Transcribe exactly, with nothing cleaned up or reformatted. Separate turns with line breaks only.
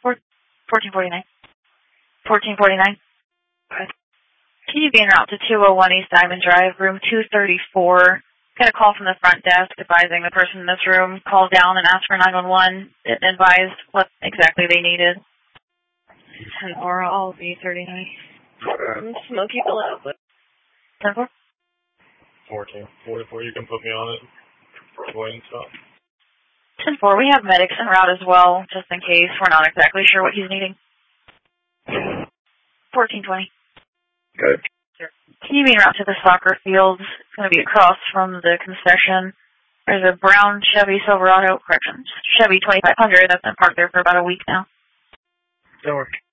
fourteen forty-nine. fourteen forty-nine. Okay. Can you be en route to two oh one East Diamond Drive, room two thirty-four? Get a call from the front desk advising the person in this room called down and asked for nine one one and advised what exactly they needed. ten four, all B thirty-nine. Um, Smoky below. ten four?
fourteen forty-four, you can put me on it. Go ahead and stop.
ten four, we have medics en route as well, just in case. We're not exactly sure what he's needing. fourteen twenty.
Good.
Can you be en route to the soccer fields? It's going to be across from the concession. There's a brown Chevy Silverado, corrections, Chevy twenty-five hundred that's been parked there for about a week now.
Don't worry.